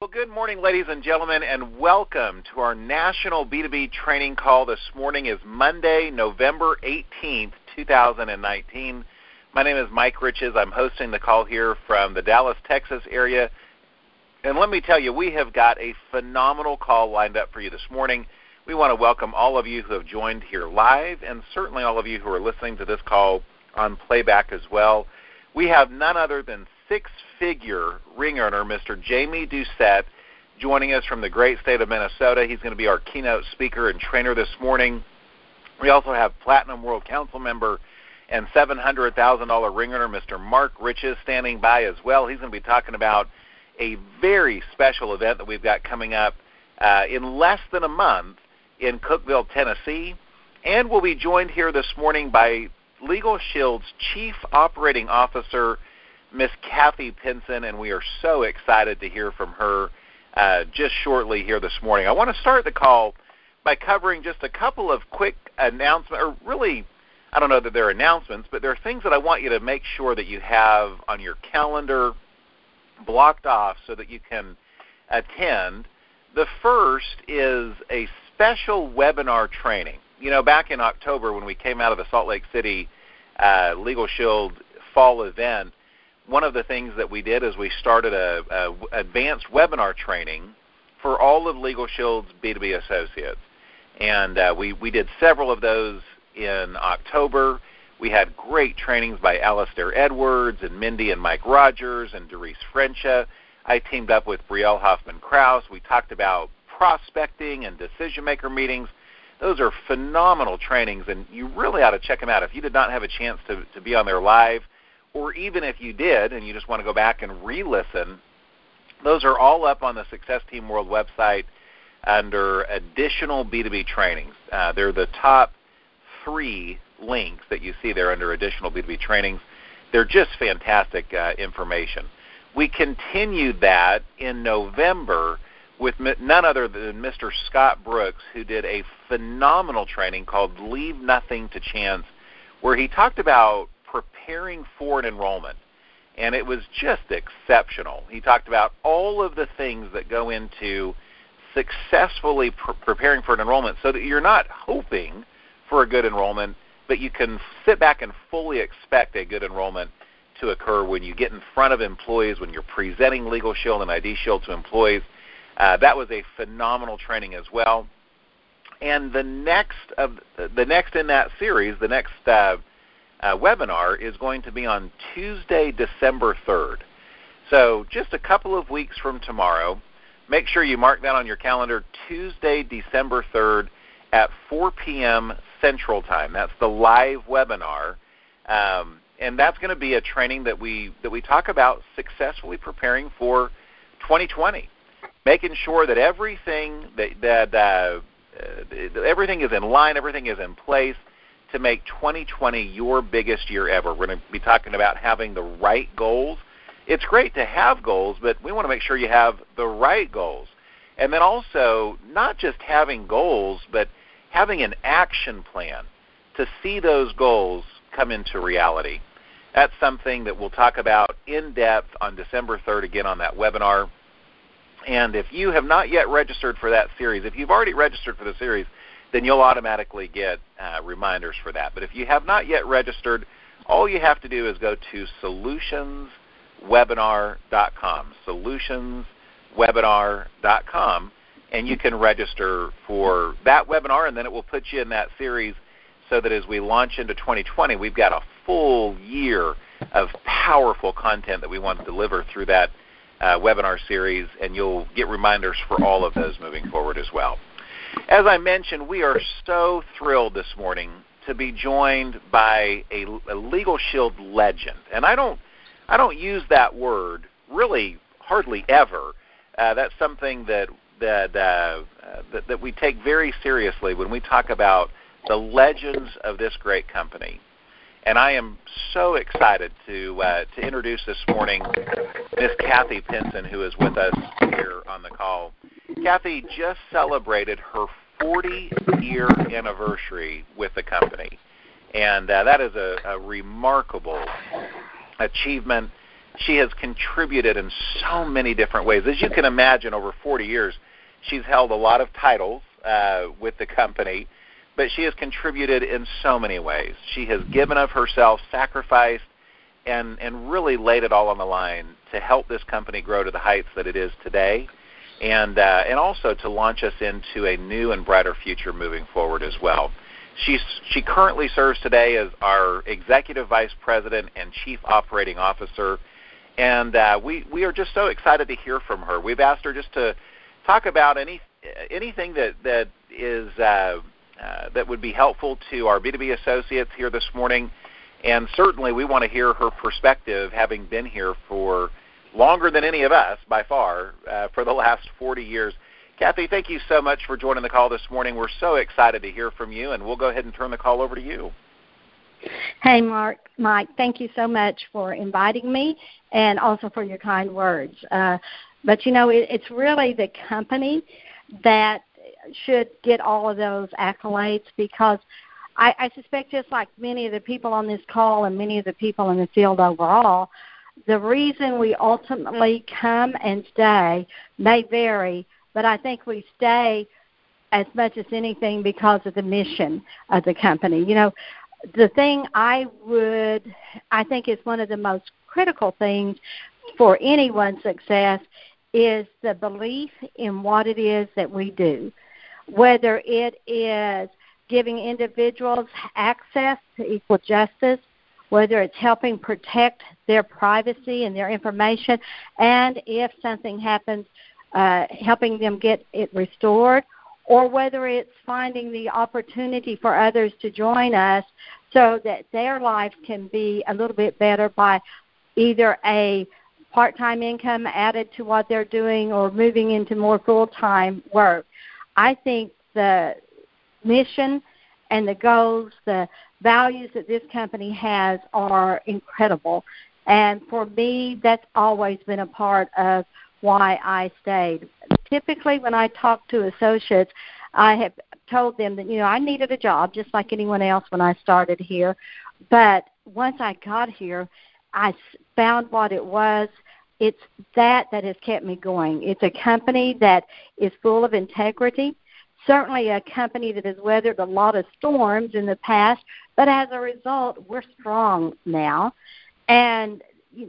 Well, good morning, ladies and gentlemen, and welcome to our National B2B Training Call. This morning is Monday, November 18th, 2019. My name is Mike Riches. I'm hosting the call here from the Dallas, Texas area. And let me tell you, we have got a phenomenal call lined up for you this morning. We want to welcome all of you who have joined here live, and certainly all of you who are listening to this call on playback as well. We have none other than six-figure ring earner, Mr. Jamie Doucette, joining us from the great state of Minnesota. He's going to be our keynote speaker and trainer this morning. We also have Platinum World Council member and $700,000 ring earner, Mr. Mark Riches, standing by as well. He's going to be talking about a very special event that we've got coming up in less than a month in Cookeville, Tennessee. And we'll be joined here this morning by Legal Shield's Chief Operating Officer, Miss Kathy Pinson, and we are so excited to hear from her just shortly here this morning. I want to start the call by covering just a couple of quick announcements, or really, I don't know that they're announcements, but they're things that I want you to make sure that you have on your calendar blocked off so that you can attend. The first is a special webinar training. You know, back in October when we came out of the Salt Lake City Legal Shield fall event, one of the things that we did is we started a advanced webinar training for all of Legal Shield's B2B associates. And we did several of those in October. We had great trainings by Alistair Edwards and Mindy and Mike Rogers and Doris Frencha. I teamed up with Brielle Hoffman-Krause. We talked about prospecting and decision-maker meetings. Those are phenomenal trainings, and you really ought to check them out. If you did not have a chance to be on there live, or even if you did and you just want to go back and re-listen, those are all up on the Success Team World website under additional B2B trainings. They're the top 3 links that you see there under additional B2B trainings. They're just fantastic information. We continued that in November with none other than Mr. Scott Brooks, who did a phenomenal training called Leave Nothing to Chance, where he talked about preparing for an enrollment, and it was just exceptional. He talked about all of the things that go into successfully preparing for an enrollment so that you're not hoping for a good enrollment, but you can sit back and fully expect a good enrollment to occur when you get in front of employees, when you're presenting Legal Shield and ID Shield to employees. That was a phenomenal training as well. And the next in that series, the next webinar is going to be on Tuesday, December 3rd. So just a couple of weeks from tomorrow. Make sure you mark that on your calendar, Tuesday, December 3rd at 4 p.m. Central Time. That's the live webinar. And that's going to be a training that we talk about successfully preparing for 2020. Making sure that everything everything is in line, everything is in place to make 2020 your biggest year ever. We're going to be talking about having the right goals. It's great to have goals, but we want to make sure you have the right goals. And then also, not just having goals, but having an action plan to see those goals come into reality. That's something that we'll talk about in depth on December 3rd again on that webinar. And if you have not yet registered for that series, if you've already registered for the series, then you'll automatically get reminders for that. But if you have not yet registered, all you have to do is go to solutionswebinar.com, solutionswebinar.com, and you can register for that webinar, and then it will put you in that series so that as we launch into 2020, we've got a full year of powerful content that we want to deliver through that webinar series, and you'll get reminders for all of those moving forward as well. As I mentioned, we are so thrilled this morning to be joined by a Legal Shield legend, and I don't use that word really hardly ever. That's something that we take very seriously when we talk about the legends of this great company. And I am so excited to introduce this morning Miss Kathy Pinson, who is with us here on the call. Kathy just celebrated her 40-year anniversary with the company, and that is a remarkable achievement. She has contributed in so many different ways. As you can imagine, over 40 years, she's held a lot of titles with the company, but she has contributed in so many ways. She has given of herself, sacrificed, and really laid it all on the line to help this company grow to the heights that it is today, and also to launch us into a new and brighter future moving forward as well. She currently serves today as our Executive Vice President and Chief Operating Officer, and we are just so excited to hear from her. We've asked her just to talk about anything that is that would be helpful to our B2B associates here this morning, and certainly we want to hear her perspective, having been here for longer than any of us by far for the last 40 years. Kathy, thank you so much for joining the call this morning. We're so excited to hear from you, and we'll go ahead and turn the call over to you. Hey, Mike, thank you so much for inviting me and also for your kind words. But, it's really the company that should get all of those accolades, because I suspect, just like many of the people on this call and many of the people in the field overall, the reason we ultimately come and stay may vary, but I think we stay as much as anything because of the mission of the company. The thing I think is one of the most critical things for anyone's success is the belief in what it is that we do, whether it is giving individuals access to equal justice, whether it's helping protect their privacy and their information, and if something happens, helping them get it restored, or whether it's finding the opportunity for others to join us so that their lives can be a little bit better by either a part-time income added to what they're doing or moving into more full-time work. I think the mission and the goals, the values that this company has are incredible. And for me, that's always been a part of why I stayed. Typically, when I talk to associates, I have told them that, I needed a job just like anyone else when I started here. But once I got here, I found what it was. It's that has kept me going. It's a company that is full of integrity, certainly a company that has weathered a lot of storms in the past, but as a result, we're strong now. And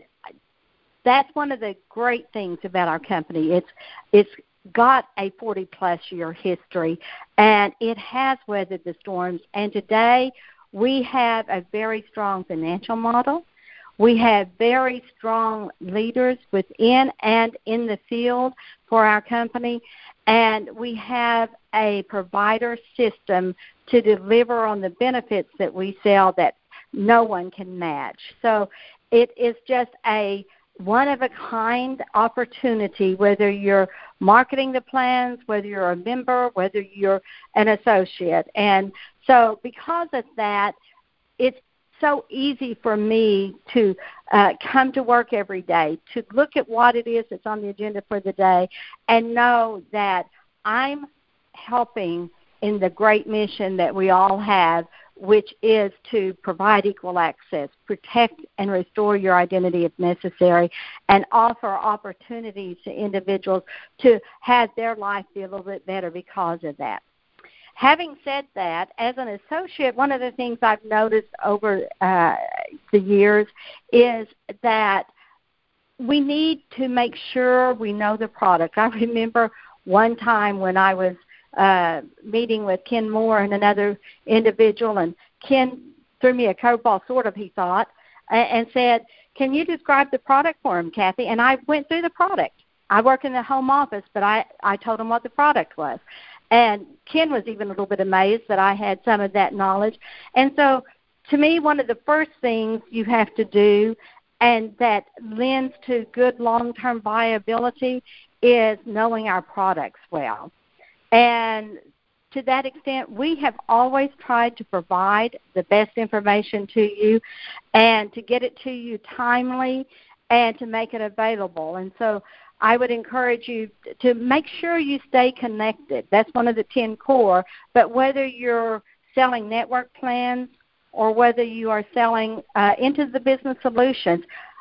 that's one of the great things about our company. It's got a 40-plus year history, and it has weathered the storms. And today we have a very strong financial model. We have very strong leaders within and in the field for our company, and we have a provider system to deliver on the benefits that we sell that no one can match. So it is just a one-of-a-kind opportunity, whether you're marketing the plans, whether you're a member, whether you're an associate. And so because of that, it's so easy for me to come to work every day, to look at what it is that's on the agenda for the day and know that I'm helping in the great mission that we all have, which is to provide equal access, protect and restore your identity if necessary, and offer opportunities to individuals to have their life be a little bit better because of that. Having said that, as an associate, one of the things I've noticed over the years is that we need to make sure we know the product. I remember one time when I was meeting with Ken Moore and another individual, and Ken threw me a curveball, sort of, he thought, and said, "Can you describe the product for him, Kathy?" And I went through the product. I work in the home office, but I told him what the product was. And Ken was even a little bit amazed that I had some of that knowledge. And so to me, one of the first things you have to do, and that lends to good long-term viability, is knowing our products well. And to that extent, we have always tried to provide the best information to you and to get it to you timely and to make it available. And so I would encourage you to make sure you stay connected. That's one of the 10 core. But whether you're selling network plans or whether you are selling into the business solutions,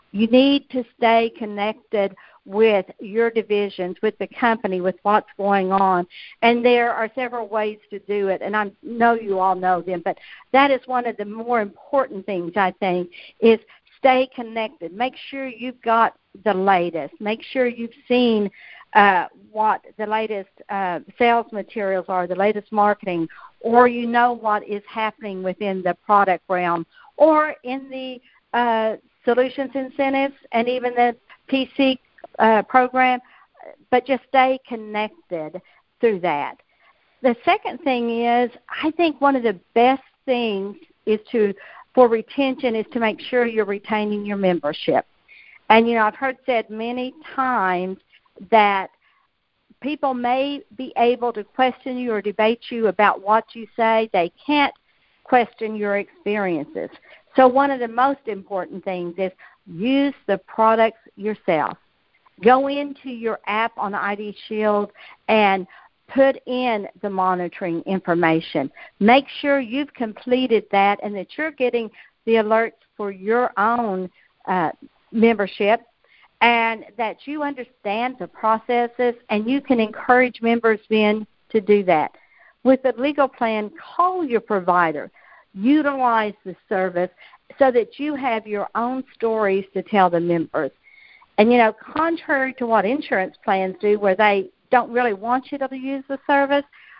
You need to stay connected with your divisions, with the company, with what's going on. And there are several ways to do it, and I know you all know them, but that is one of the more important things, I think, is stay connected. Make sure you've got the latest. Make sure you've seen what the latest sales materials are, the latest marketing, or you know what is happening within the product realm or in the solutions incentives and even the PC program, but just stay connected through that. The second thing is, I think one of the best things is for retention is to make sure you're retaining your membership. And, I've heard said many times that people may be able to question you or debate you about what you say. They can't question your experiences. So one of the most important things is use the products yourself. Go into your app on ID Shield and put in the monitoring information. Make sure you've completed that and that you're getting the alerts for your own membership and that you understand the processes and you can encourage members then to do that. With the legal plan, call your provider. Utilize the service so that you have your own stories to tell the members. And, contrary to what insurance plans do where they don't really want you to use the service,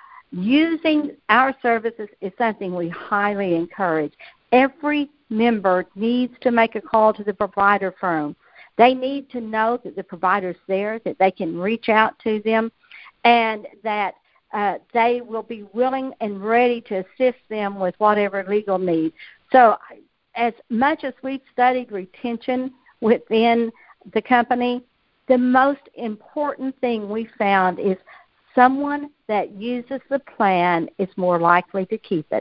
using our services is something we highly encourage. Every member needs to make a call to the provider firm. They need to know that the provider's there, that they can reach out to them, and that they will be willing and ready to assist them with whatever legal needs. So as much as we've studied retention within the company, the most important thing we found is someone that uses the plan is more likely to keep it.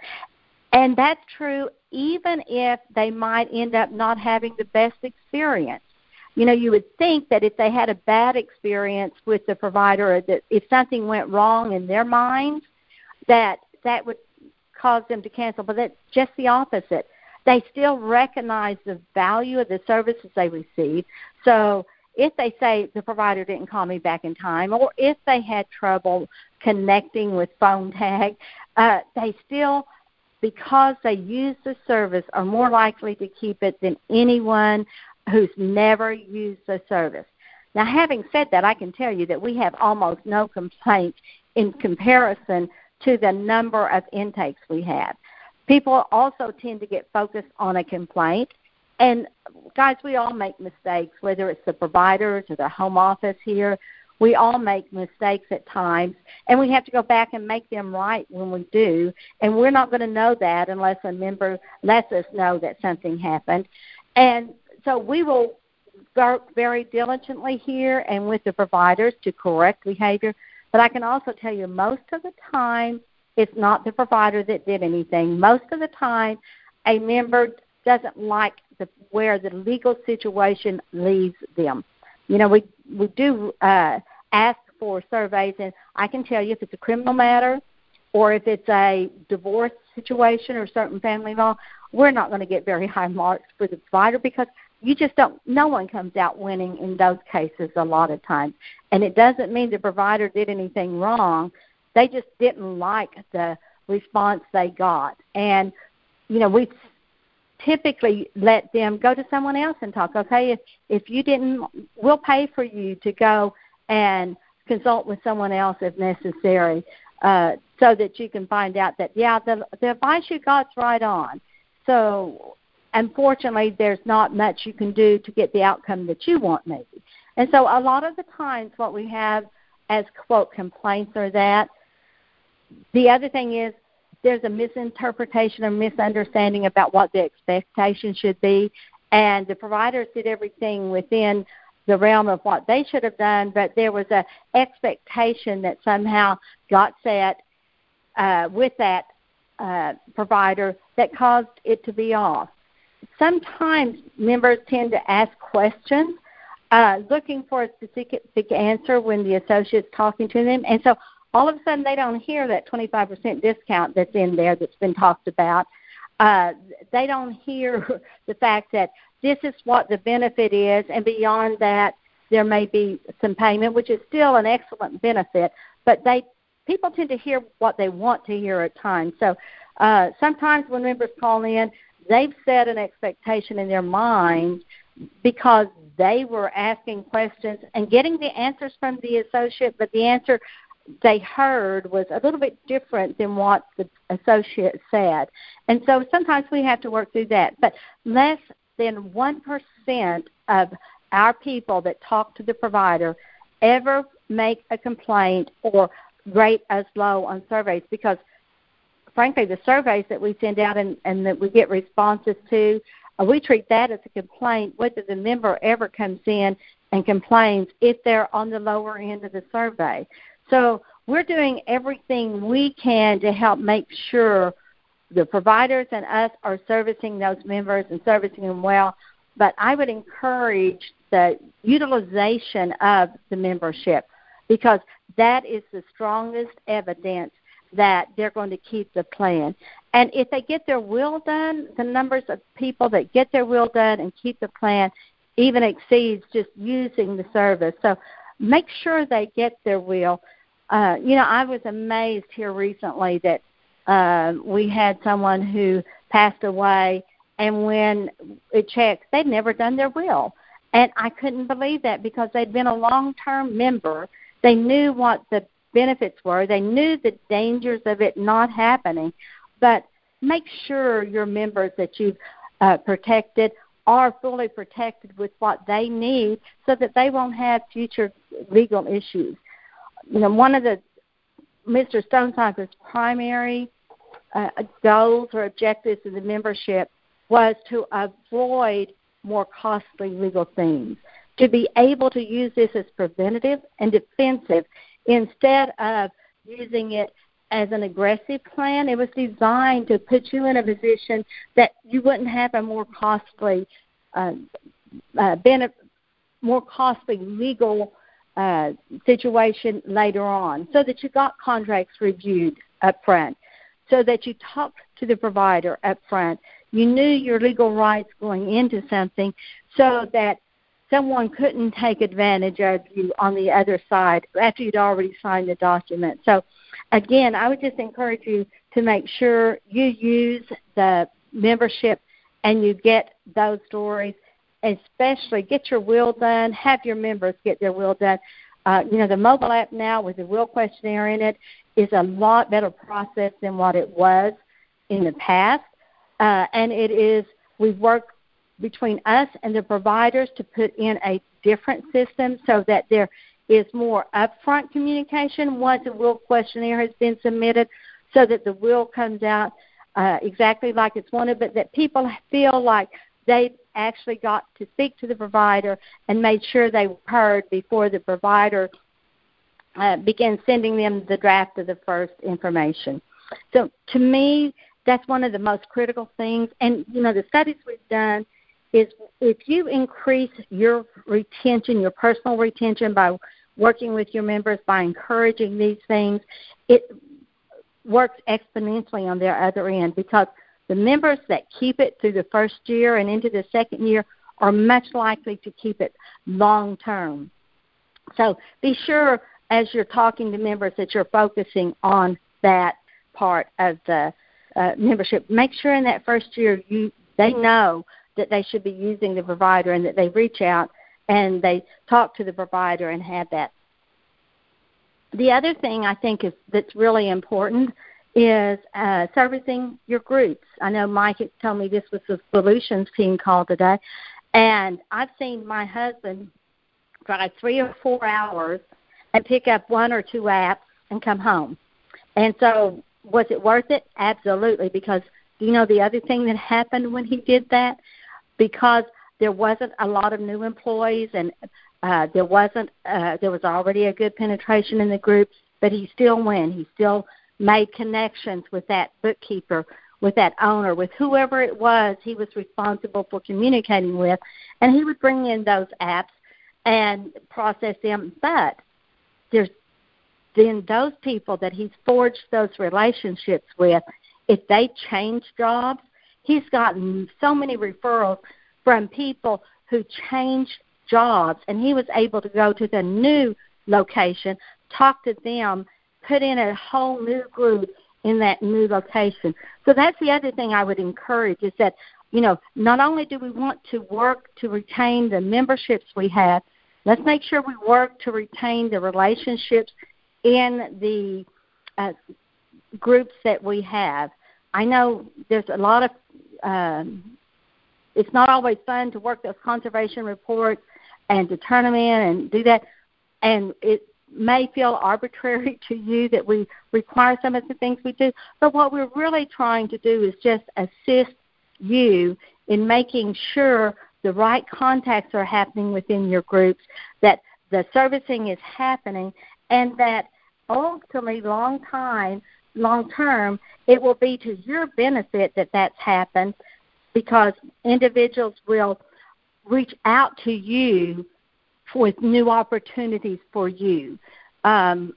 And that's true even if they might end up not having the best experience. You would think that if they had a bad experience with the provider or that if something went wrong in their minds, that would cause them to cancel. But that's just the opposite. They still recognize the value of the services they receive. So if they say the provider didn't call me back in time or if they had trouble connecting with phone tag, they still, because they use the service, are more likely to keep it than anyone who's never used the service. Now, having said that, I can tell you that we have almost no complaints in comparison to the number of intakes we have. People also tend to get focused on a complaint. And, guys, we all make mistakes, whether it's the providers or the home office here. We all make mistakes at times, and we have to go back and make them right when we do. And we're not going to know that unless a member lets us know that something happened. And so we will work very diligently here and with the providers to correct behavior. But I can also tell you most of the time it's not the provider that did anything. Most of the time a member doesn't like where the legal situation leaves them. We do ask for surveys, and I can tell you if it's a criminal matter or if it's a divorce situation or certain family law, we're not going to get very high marks for the provider because no one comes out winning in those cases a lot of times. And it doesn't mean the provider did anything wrong. They just didn't like the response they got. And, we typically let them go to someone else and talk. Okay, if you didn't, we'll pay for you to go and consult with someone else if necessary so that you can find out that, the advice you got's right on. So unfortunately, there's not much you can do to get the outcome that you want maybe. And so a lot of the times what we have as, quote, complaints are that. The other thing is there's a misinterpretation or misunderstanding about what the expectation should be, and the providers did everything within the realm of what they should have done, but there was an expectation that somehow got set with that provider that caused it to be off. Sometimes members tend to ask questions looking for a specific answer when the associate's talking to them, and so all of a sudden they don't hear that 25% discount that's in there that's been talked about. They don't hear the fact that this is what the benefit is, and beyond that, there may be some payment, which is still an excellent benefit, but people tend to hear what they want to hear at times. So sometimes when members call in, they've set an expectation in their mind because they were asking questions and getting the answers from the associate, but the answer they heard was a little bit different than what the associate said. And so sometimes we have to work through that. But less than 1% of our people that talk to the provider ever make a complaint or rate us low on surveys, because frankly the surveys that we send out and that we get responses to, we treat that as a complaint whether the member ever comes in and complains if they're on the lower end of the survey. So we're doing everything we can to help make sure the providers and us are servicing those members and servicing them well. But I would encourage the utilization of the membership, because that is the strongest evidence that they're going to keep the plan. And if they get their will done, the numbers of people that get their will done and keep the plan even exceeds just using the service. So make sure they get their will. I was amazed here recently that we had someone who passed away, and when it checked, they'd never done their will. And I couldn't believe that, because they'd been a long-term member. They knew what the benefits were. They knew the dangers of it not happening. But make sure your members that you've protected are fully protected with what they need so that they won't have future legal issues. One of Mr. Stonecipher's primary goals or objectives of the membership was to avoid more costly legal things, to be able to use this as preventative and defensive instead of using it as an aggressive plan. It was designed to put you in a position that you wouldn't have a more costly legal situation later on, so that you got contracts reviewed up front, so that you talked to the provider up front. You knew your legal rights going into something so that someone couldn't take advantage of you on the other side after you'd already signed the document. So, again, I would just encourage you to make sure you use the membership and you get those stories, especially get your will done, have your members get their will done. The mobile app now with the will questionnaire in it is a lot better process than what it was in the past. And we've worked between us and the providers to put in a different system so that there is more upfront communication once the will questionnaire has been submitted, so that the will comes out exactly like it's wanted, but that people feel like they actually got to speak to the provider and made sure they were heard before the provider began sending them the draft of the first information. So to me, that's one of the most critical things. And, the studies we've done is if you increase your retention, your personal retention, by working with your members, by encouraging these things, it works exponentially on their other end, because the members that keep it through the first year and into the second year are much likely to keep it long term. So be sure as you're talking to members that you're focusing on that part of the membership. Make sure in that first year they know that they should be using the provider, and that they reach out and they talk to the provider and have that. The other thing I think that's really important is servicing your groups. I know Mike had told me this was the solutions team call today, and I've seen my husband drive 3 or 4 hours and pick up 1 or 2 apps and come home. And so was it worth it? Absolutely, because do you know the other thing that happened when he did that? Because there wasn't a lot of new employees, and there was already a good penetration in the group, but he still went. He still made connections with that bookkeeper, with that owner, with whoever it was he was responsible for communicating with, and he would bring in those apps and process them. But there's then those people that he's forged those relationships with, if they change jobs, he's gotten so many referrals from people who changed jobs, and he was able to go to the new location, talk to them, put in a whole new group in that new location. So that's the other thing I would encourage is that, not only do we want to work to retain the memberships we have, let's make sure we work to retain the relationships in the groups that we have. I know there's a lot of, it's not always fun to work those conservation reports and to turn them in and do that, and it may feel arbitrary to you that we require some of the things we do, but what we're really trying to do is just assist you in making sure the right contacts are happening within your groups, that the servicing is happening, and that ultimately long term, it will be to your benefit that that's happened, because individuals will reach out to you with new opportunities for you. And,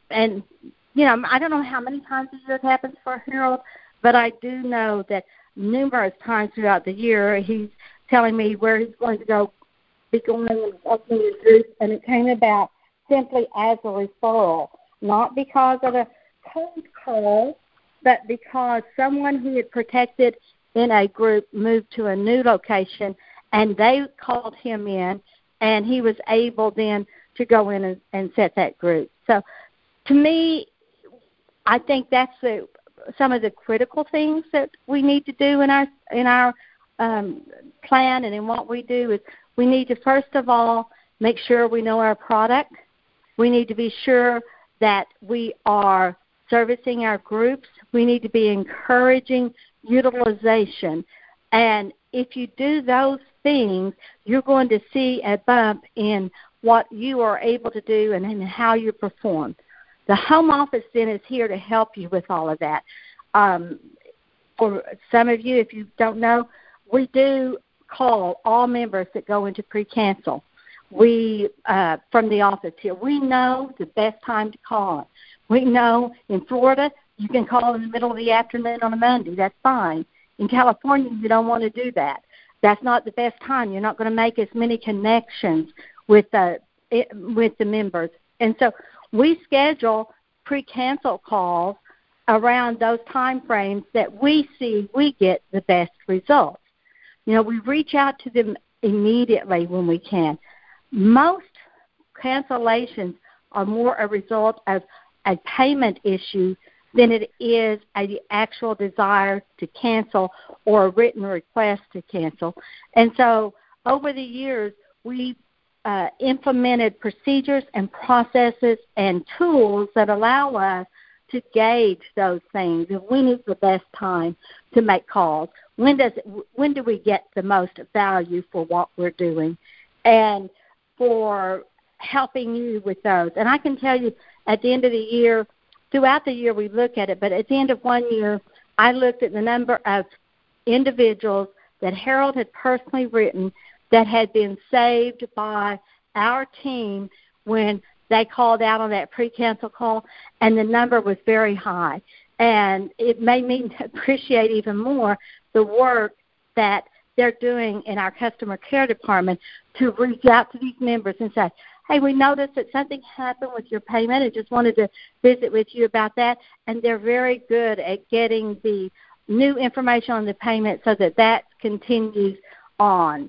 I don't know how many times a year it happens for Harold, but I do know that numerous times throughout the year he's telling me where he's going to go, be going and opening his group, and it came about simply as a referral, not because of a cold call, but because someone who had protected in a group moved to a new location, and they called him in, and he was able then to go in and set that group. So to me, I think that's some of the critical things that we need to do in our plan and in what we do is we need to, first of all, make sure we know our product. We need to be sure that we are servicing our groups. We need to be encouraging utilization. And if you do those things, you're going to see a bump in what you are able to do and in how you perform. The home office then is here to help you with all of that. For some of you, if you don't know, we do call all members that go into pre-cancel. We, from the office here, we know the best time to call. We know in Florida you can call in the middle of the afternoon on a Monday. That's fine. In California, you don't want to do that. That's not the best time. You're not going to make as many connections with the members. And so we schedule pre-cancel calls around those time frames that we see we get the best results. We reach out to them immediately when we can. Most cancellations are more a result of a payment issue than it is an actual desire to cancel or a written request to cancel. And so over the years, we implemented procedures and processes and tools that allow us to gauge those things. And when is the best time to make calls? When do we get the most value for what we're doing? And for helping you with those. And I can tell you at the end of the year, throughout the year we look at it, but at the end of one year, I looked at the number of individuals that Harold had personally written that had been saved by our team when they called out on that pre-cancel call, and the number was very high. And it made me appreciate even more the work that they're doing in our customer care department to reach out to these members and say, hey, we noticed that something happened with your payment and just wanted to visit with you about that. And they're very good at getting the new information on the payment so that continues on.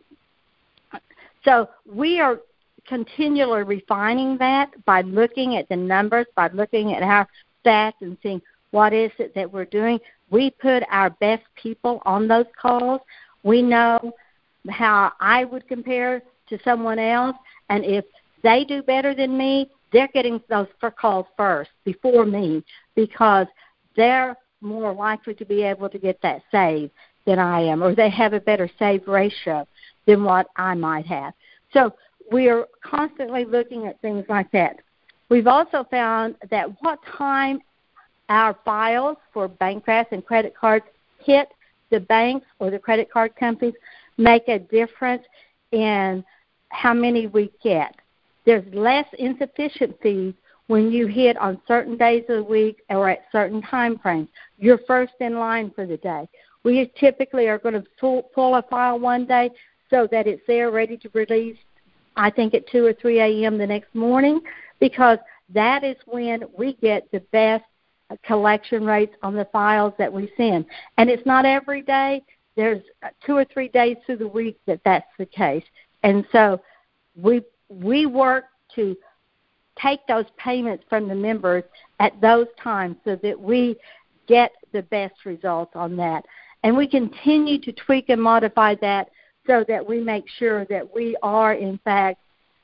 So we are continually refining that by looking at the numbers, by looking at our stats and seeing what is it that we're doing. We put our best people on those calls. We know how I would compare to someone else, and if they do better than me, they're getting those calls first before me because they're more likely to be able to get that save than I am, or they have a better save ratio than what I might have. So we are constantly looking at things like that. We've also found that what time our files for bank drafts and credit cards hit the banks or the credit card companies make a difference in how many we get. There's less insufficient fees when you hit on certain days of the week or at certain time frames. You're first in line for the day. We typically are going to pull a file one day. so that it's there ready to release, I think, at 2 or 3 a.m. the next morning, because that is when we get the best collection rates on the files that we send. And it's not every day. There's 2 or 3 days through the week that's the case. And so we work to take those payments from the members at those times so that we get the best results on that. And we continue to tweak and modify that so that we make sure that we are, in fact,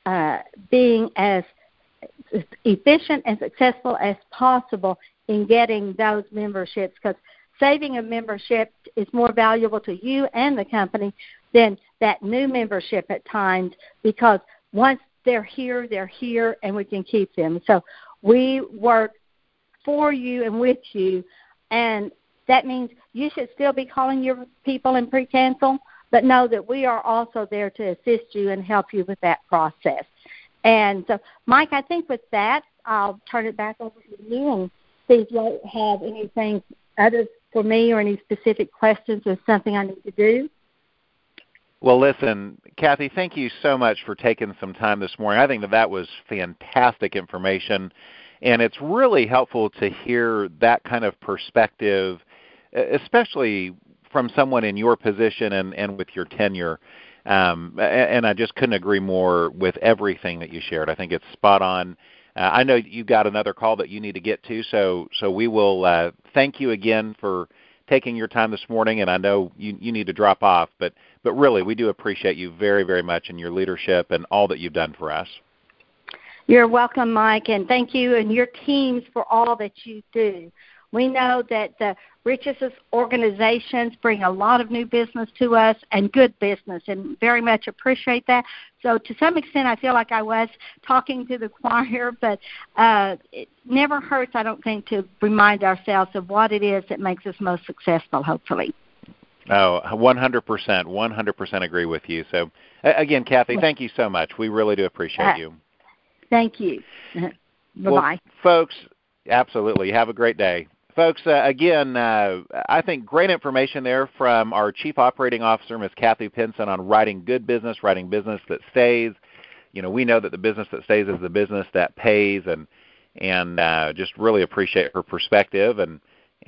being as efficient and successful as possible in getting those memberships, because saving a membership is more valuable to you and the company than that new membership at times, because once they're here, and we can keep them. So we work for you and with you, and that means you should still be calling your people in pre-cancel, but know that we are also there to assist you and help you with that process. And so, Mike, I think with that, I'll turn it back over to you and see if you have anything other for me or any specific questions or something I need to do. Well, listen, Kathy, thank you so much for taking some time this morning. I think that was fantastic information, and it's really helpful to hear that kind of perspective, especially from someone in your position and with your tenure. And I just couldn't agree more with everything that you shared. I think it's spot on. I know you've got another call that you need to get to, so we will thank you again for taking your time this morning, and I know you need to drop off, but really we do appreciate you very, very much and your leadership and all that you've done for us. You're welcome, Mike, and thank you and your teams for all that you do. We know that the Riches' organizations bring a lot of new business to us and good business, and very much appreciate that. So to some extent, I feel like I was talking to the choir, but it never hurts, I don't think, to remind ourselves of what it is that makes us most successful, hopefully. Oh, 100% agree with you. So, again, Kathy, thank you so much. We really do appreciate you. Thank you. Bye-bye. Well, folks, absolutely. Have a great day. Folks, again, I think great information there from our Chief Operating Officer, Ms. Kathy Pinson, on writing good business, writing business that stays. You know, we know that the business that stays is the business that pays, and just really appreciate her perspective and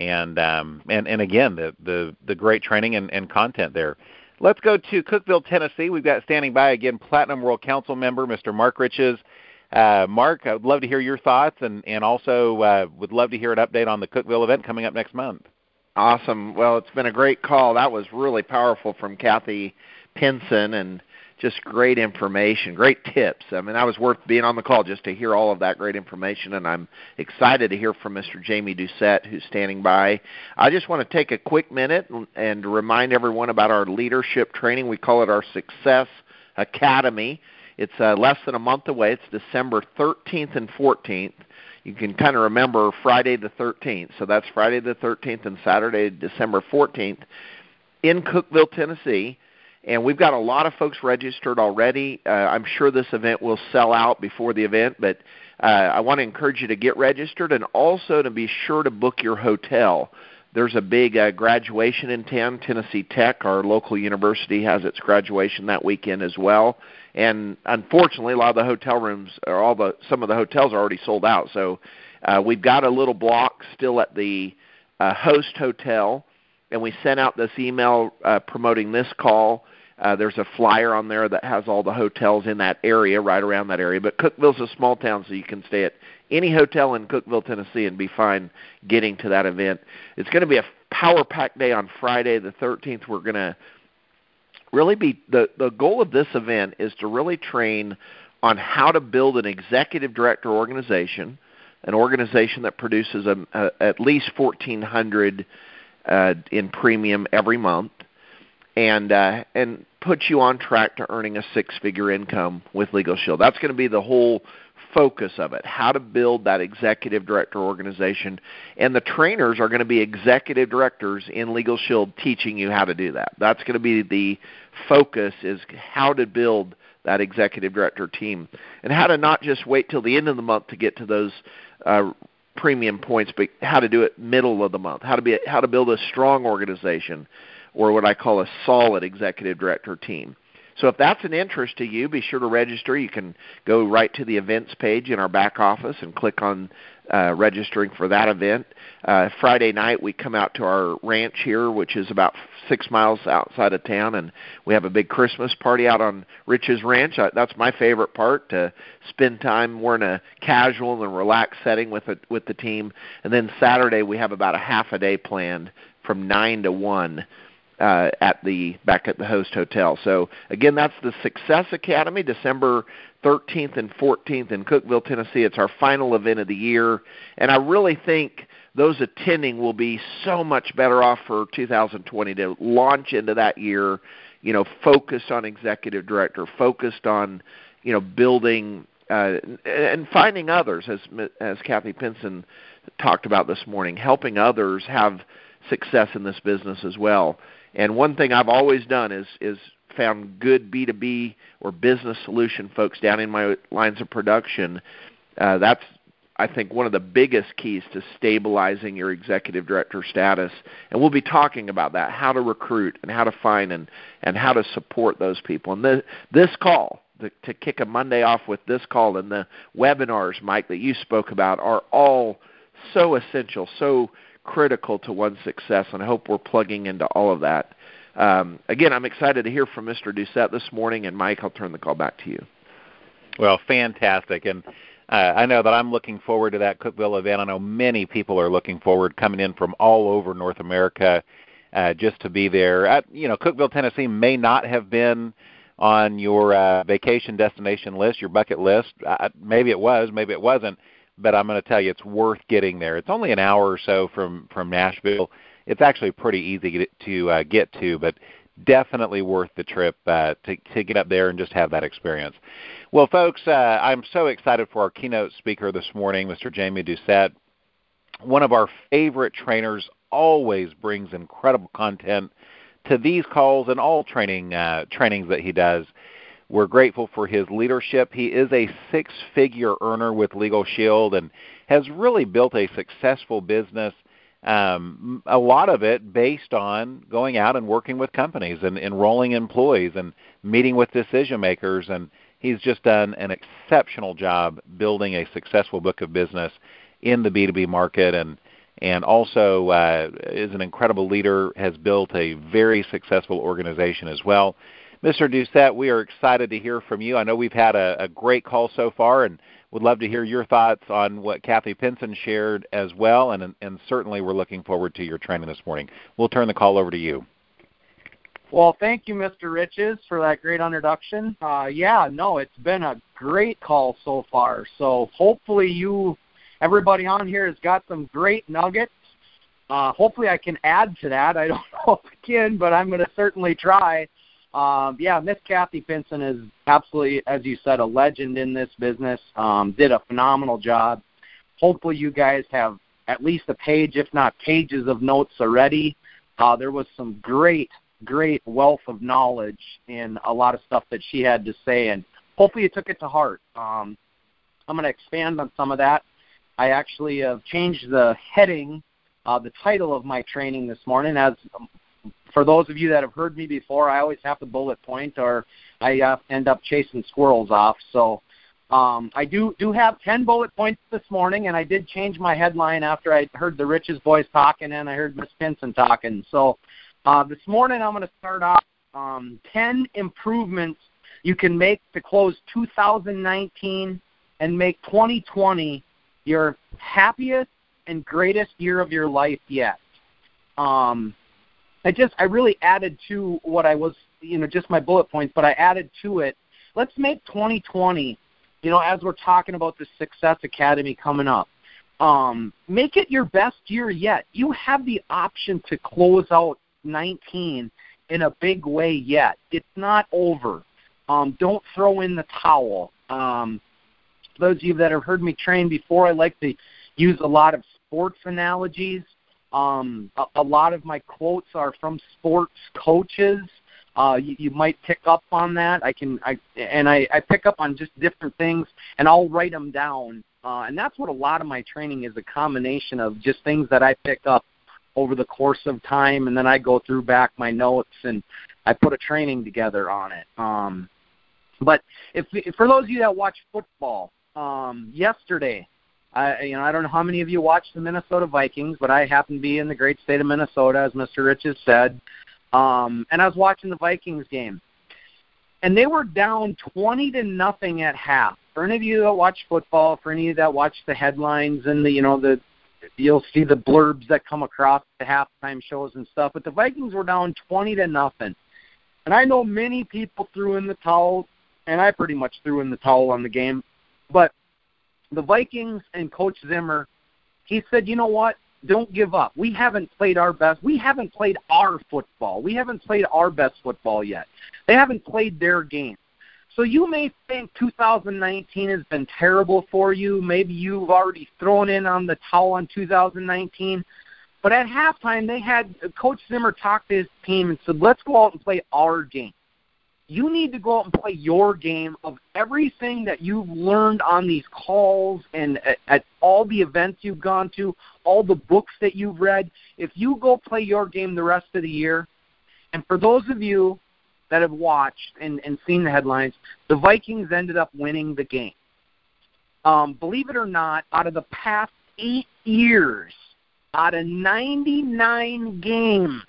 again the great training and content there. Let's go to Cookeville, Tennessee. We've got standing by again Platinum World Council member Mr. Mark Riches. Mark, I would love to hear your thoughts, and also would love to hear an update on the Cookeville event coming up next month. Awesome. Well, it's been a great call. That was really powerful from Kathy Pinson, and just great information, great tips. I mean, that was worth being on the call just to hear all of that great information, and I'm excited to hear from Mr. Jamie Doucette, who's standing by. I just want to take a quick minute and remind everyone about our leadership training. We call it our Success Academy. It's less than a month away. It's December 13th and 14th. You can kind of remember Friday the 13th. So that's Friday the 13th and Saturday, December 14th in Cookeville, Tennessee. And we've got a lot of folks registered already. I'm sure this event will sell out before the event, but I want to encourage you to get registered and also to be sure to book your hotel. There's a big graduation in town. Tennessee Tech, our local university, has its graduation that weekend as well. And unfortunately, a lot of the hotel rooms, or some of the hotels are already sold out. So we've got a little block still at the host hotel, and we sent out this email promoting this call. There's a flyer on there that has all the hotels in that area, right around that area. But Cookeville's a small town, so you can stay at any hotel in Cookeville, Tennessee, and be fine getting to that event. It's going to be a power-packed day on Friday the 13th. We're going to really the goal of this event is to really train on how to build an executive director organization, an organization that produces at least $1,400 in premium every month, and put you on track to earning a six-figure income with Legal Shield. That's going to be the whole focus of it, how to build that executive director organization. And the trainers are going to be executive directors in Legal Shield teaching you how to do that. That's going to be the focus, is how to build that executive director team and how to not just wait till the end of the month to get to those premium points, but how to do it middle of the month, how to build a strong organization, or what I call a solid executive director team. So if that's an interest to you, be sure to register. You can go right to the events page in our back office and click on registering for that event. Friday night we come out to our ranch here, which is about 6 miles outside of town, and we have a big Christmas party out on Rich's Ranch. That's my favorite part, to spend time more in a casual and relaxed setting with the team. And then Saturday we have about a half a day planned from 9 to 1 back at the host hotel. So again, that's the Success Academy, December 13th and 14th in Cookeville, Tennessee. It's our final event of the year, and I really think those attending will be so much better off for 2020 to launch into that year, focused on executive director, focused on, building and finding others, as Kathy Pinson talked about this morning, helping others have success in this business as well. And one thing I've always done is found good B2B or business solution folks down in my lines of production. That's, I think, one of the biggest keys to stabilizing your executive director status. And we'll be talking about that, how to recruit and how to find and how to support those people. And this call, to kick a Monday off with this call, and the webinars, Mike, that you spoke about are all so essential, so critical to one's success, and I hope we're plugging into all of that. Again, I'm excited to hear from Mr. Doucette this morning, and Mike, I'll turn the call back to you. Well, fantastic. And I know that I'm looking forward to that Cookeville event. I know many people are looking forward, coming in from all over North America just to be there. Cookeville, Tennessee may not have been on your vacation destination list, your bucket list. Maybe it was, maybe it wasn't. But I'm going to tell you, it's worth getting there. It's only an hour or so from Nashville. It's actually pretty easy to get to, but definitely worth the trip to get up there and just have that experience. Well, folks, I'm so excited for our keynote speaker this morning, Mr. Jamie Doucette. One of our favorite trainers, always brings incredible content to these calls and all trainings that he does. We're grateful for his leadership. He is a six-figure earner with Legal Shield and has really built a successful business, a lot of it based on going out and working with companies and enrolling employees and meeting with decision makers. And he's just done an exceptional job building a successful book of business in the B2B market, and also is an incredible leader, has built a very successful organization as well. Mr. Doucette, we are excited to hear from you. I know we've had a great call so far, and would love to hear your thoughts on what Kathy Pinson shared as well, and certainly we're looking forward to your training this morning. We'll turn the call over to you. Well, thank you, Mr. Riches, for that great introduction. It's been a great call so far. So hopefully everybody on here has got some great nuggets. Hopefully I can add to that. I don't know if I can, but I'm going to certainly try. Miss Kathy Pinson is absolutely, as you said, a legend in this business, did a phenomenal job. Hopefully you guys have at least a page, if not pages of notes already. There was some great wealth of knowledge in a lot of stuff that she had to say, and hopefully you took it to heart. I'm going to expand on some of that. I actually have changed the heading, the title of my training this morning. As for those of you that have heard me before, I always have to bullet point, or I end up chasing squirrels off. So I do have 10 bullet points this morning, and I did change my headline after I heard the Rich's voice talking and I heard Miss Pinson talking. So this morning I'm going to start off 10 improvements you can make to close 2019 and make 2020 your happiest and greatest year of your life yet. I really added to what I was, just my bullet points, but I added to it. Let's make 2020, as we're talking about the Success Academy coming up, make it your best year yet. You have the option to close out 19 in a big way yet. It's not over. Don't throw in the towel. Those of you that have heard me train before, I like to use a lot of sports analogies. A lot of my quotes are from sports coaches. You might pick up on that. I pick up on just different things, and I'll write them down. And that's what a lot of my training is, a combination of just things that I pick up over the course of time, and then I go through back my notes and I put a training together on it. But if for those of you that watch football, yesterday, I don't know how many of you watched the Minnesota Vikings, but I happen to be in the great state of Minnesota, as Mr. Rich has said, and I was watching the Vikings game, and they were down 20-0 at half. For any of you that watch football, for any of you that watch the headlines and you'll see the blurbs that come across the halftime shows and stuff, but the Vikings were down 20-0, and I know many people threw in the towel, and I pretty much threw in the towel on the game, but the Vikings and Coach Zimmer, he said, you know what? Don't give up. We haven't played our best. We haven't played our football. We haven't played our best football yet. They haven't played their game. So you may think 2019 has been terrible for you. Maybe you've already thrown in on the towel on 2019. But at halftime, they had Coach Zimmer talk to his team and said, let's go out and play our game. You need to go out and play your game of everything that you've learned on these calls and at all the events you've gone to, all the books that you've read. If you go play your game the rest of the year, and for those of you that have watched and seen the headlines, the Vikings ended up winning the game. Believe it or not, out of the past 8 years, out of 99 games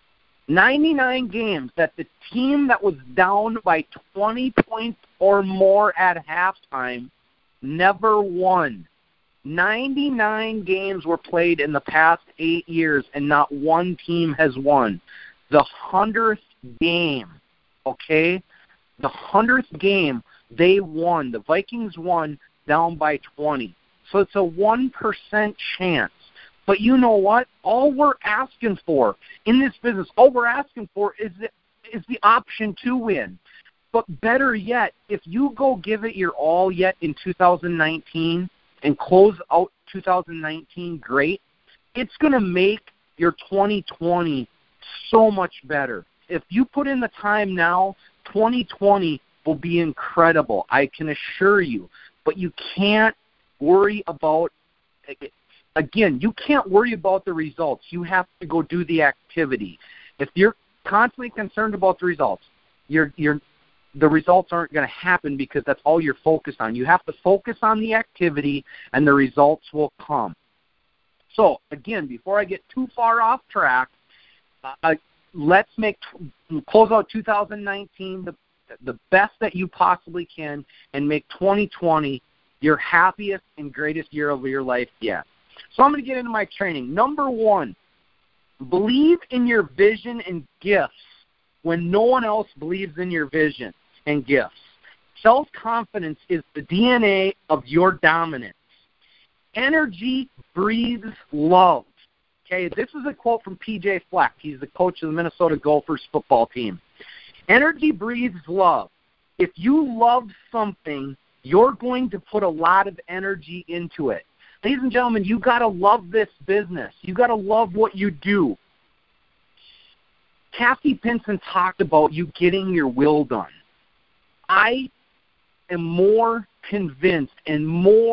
that the team that was down by 20 points or more at halftime never won. 99 games were played in the past 8 years, and not one team has won. The 100th game, okay? The 100th game, they won. The Vikings won down by 20. So it's a 1% chance. But you know what? All we're asking for in this business, all we're asking for is the option to win. But better yet, if you go give it your all yet in 2019 and close out 2019 great, it's going to make your 2020 so much better. If you put in the time now, 2020 will be incredible, I can assure you. But you can't worry about it. Again, you can't worry about the results. You have to go do the activity. If you're constantly concerned about the results, the results aren't going to happen because that's all you're focused on. You have to focus on the activity, and the results will come. So, again, before I get too far off track, let's close out 2019 the best that you possibly can and make 2020 your happiest and greatest year of your life yet. So I'm going to get into my training. Number 1, believe in your vision and gifts when no one else believes in your vision and gifts. Self-confidence is the DNA of your dominance. Energy breathes love. Okay, this is a quote from P.J. Fleck. He's the coach of the Minnesota Gophers football team. Energy breathes love. If you love something, you're going to put a lot of energy into it. Ladies and gentlemen, you got to love this business. You got to love what you do. Kathy Pinson talked about you getting your will done. I am more convinced and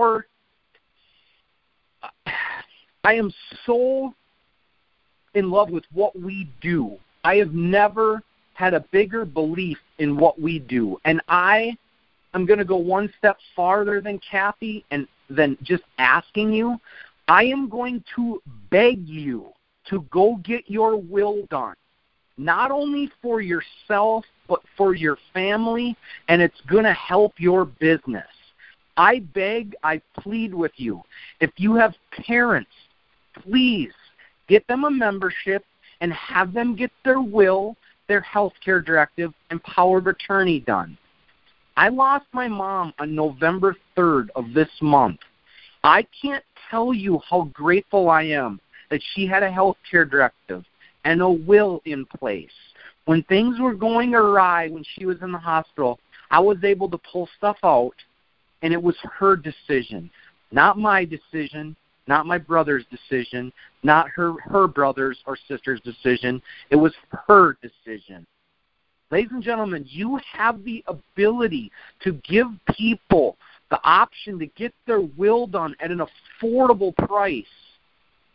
I am so in love with what we do. I have never had a bigger belief in what we do. And I'm going to go one step farther than Kathy and than just asking you. I am going to beg you to go get your will done, not only for yourself, but for your family, and it's going to help your business. I beg, I plead with you. If you have parents, please get them a membership and have them get their will, their health care directive, and power of attorney done. I lost my mom on November 3rd of this month. I can't tell you how grateful I am that she had a health care directive and a will in place. When things were going awry when she was in the hospital, I was able to pull stuff out, and it was her decision, not my decision, not my brother's decision, not her brother's or sister's decision. It was her decision. Ladies and gentlemen, you have the ability to give people the option to get their will done at an affordable price.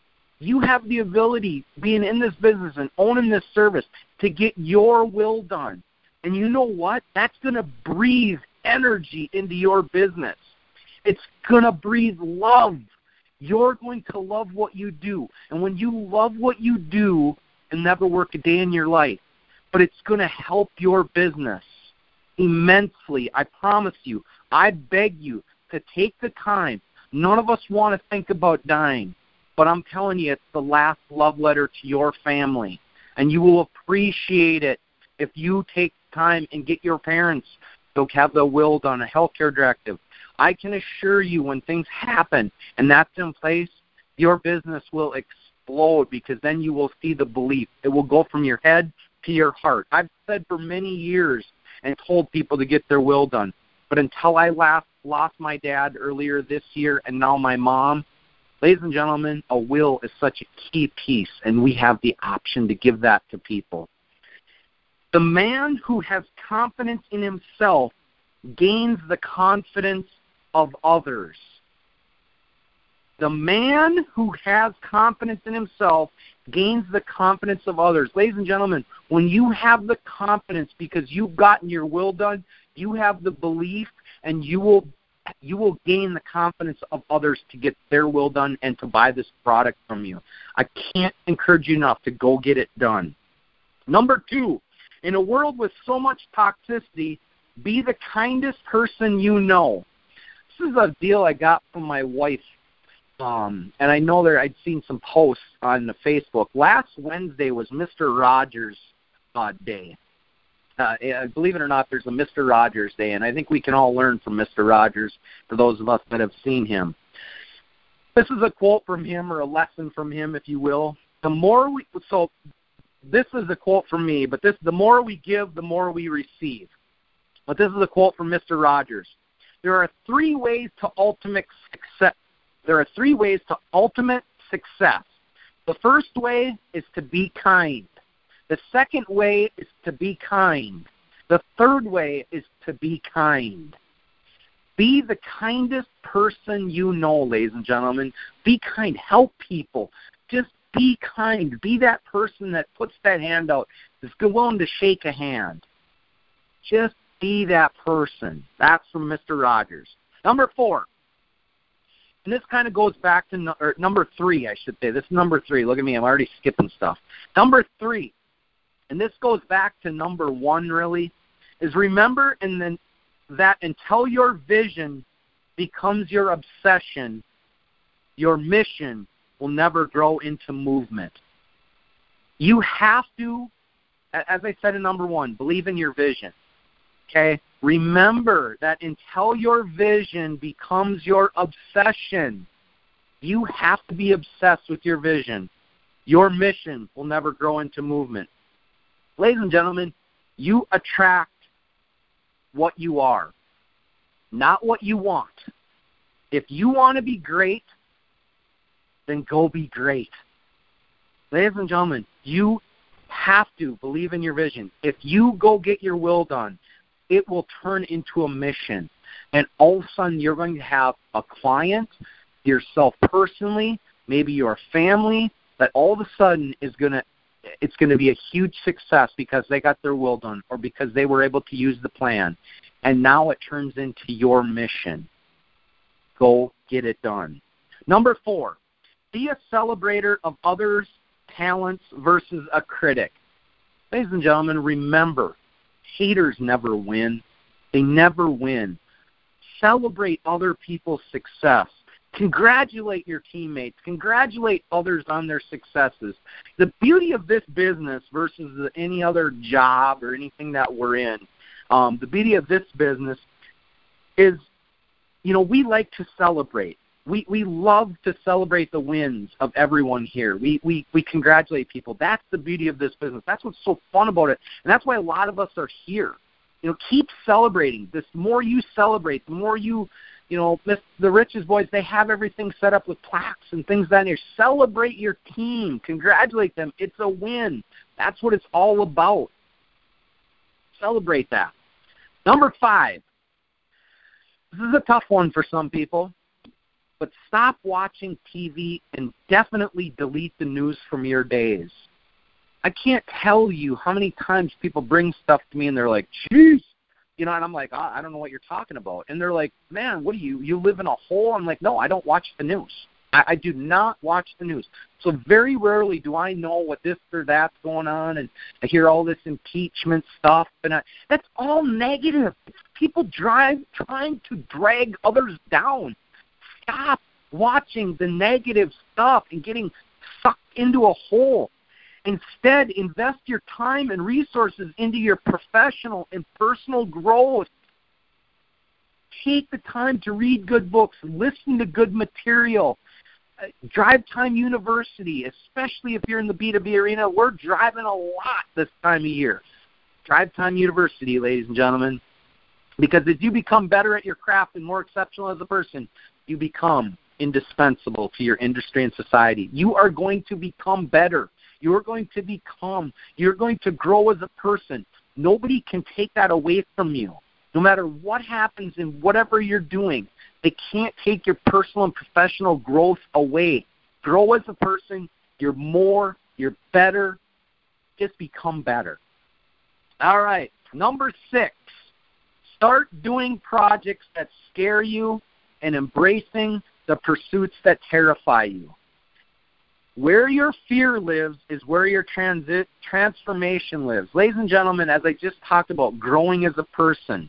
You have the ability, being in this business and owning this service, to get your will done. And you know what? That's going to breathe energy into your business. It's going to breathe love. You're going to love what you do. And when you love what you do, you'll never work a day in your life. But it's going to help your business immensely. I promise you. I beg you to take the time. None of us want to think about dying. But I'm telling you, it's the last love letter to your family. And you will appreciate it if you take time and get your parents to have the will done, a healthcare directive. I can assure you when things happen and that's in place, your business will explode because then you will see the belief. It will go from your head to your heart. I've said for many years and told people to get their will done. But until I lost my dad earlier this year and now my mom, ladies and gentlemen, a will is such a key piece, and we have the option to give that to people. The man who has confidence in himself gains the confidence of others. The man who has confidence in himself gains the confidence of others. Ladies and gentlemen, when you have the confidence because you've gotten your will done, you have the belief, and you will gain the confidence of others to get their will done and to buy this product from you. I can't encourage you enough to go get it done. Number 2, in a world with so much toxicity, be the kindest person you know. This is a deal I got from my wife, and I know I'd seen some posts on the Facebook. Last Wednesday was Mr. Rogers' day. Believe it or not, there's a Mr. Rogers Day, and I think we can all learn from Mr. Rogers for those of us that have seen him. This is a quote from him, or a lesson from him, if you will. This is a quote from me, but the more we give, the more we receive. But this is a quote from Mr. Rogers. There are 3 ways to ultimate success. The first way is to be kind. The second way is to be kind. The third way is to be kind. Be the kindest person you know, ladies and gentlemen. Be kind. Help people. Just be kind. Be that person that puts that hand out, is willing to shake a hand. Just be that person. That's from Mr. Rogers. Number 4. And this kind of goes back to number 3, I should say. This is number 3. Look at me. I'm already skipping stuff. Number 3. And this goes back to number 1, really, is remember that until your vision becomes your obsession, your mission will never grow into movement. You have to, as I said in number 1, believe in your vision. Okay? Remember that until your vision becomes your obsession, you have to be obsessed with your vision. Your mission will never grow into movement. Ladies and gentlemen, you attract what you are, not what you want. If you want to be great, then go be great. Ladies and gentlemen, you have to believe in your vision. If you go get your will done, it will turn into a mission. And all of a sudden, you're going to have a client, yourself personally, maybe your family, that all of a sudden it's going to be a huge success because they got their will done or because they were able to use the plan. And now it turns into your mission. Go get it done. Number 4, be a celebrator of others' talents versus a critic. Ladies and gentlemen, remember, haters never win. They never win. Celebrate other people's success. Congratulate your teammates. Congratulate others on their successes. The beauty of this business versus any other job or anything that we're in, the beauty of this business is, we like to celebrate. We love to celebrate the wins of everyone here. We congratulate people. That's the beauty of this business. That's what's so fun about it. And that's why a lot of us are here. Keep celebrating. The more you celebrate, the more you the Riches boys, they have everything set up with plaques and things down there. Celebrate your team. Congratulate them. It's a win. That's what it's all about. Celebrate that. Number 5. This is a tough one for some people. but stop watching TV and definitely delete the news from your days. I can't tell you how many times people bring stuff to me and they're like, "Jeez," and I'm like, I don't know what you're talking about. And they're like, "Man, what do you live in a hole?" I'm like, "No, I don't watch the news. I do not watch the news." So very rarely do I know what this or that's going on, and I hear all this impeachment stuff, and that's all negative. It's people trying to drag others down. Stop watching the negative stuff and getting sucked into a hole. Instead, invest your time and resources into your professional and personal growth. Take the time to read good books, listen to good material. Drive Time University, especially if you're in the B2B arena, we're driving a lot this time of year. Drive Time University, ladies and gentlemen, because as you become better at your craft and more exceptional as a person, you become indispensable to your industry and society. You are going to become better. You're going to grow as a person. Nobody can take that away from you. No matter what happens in whatever you're doing, they can't take your personal and professional growth away. Grow as a person. You're more. You're better. Just become better. All right. Number 6, start doing projects that scare you and embracing the pursuits that terrify you. Where your fear lives is where your transformation lives. Ladies and gentlemen, as I just talked about, growing as a person,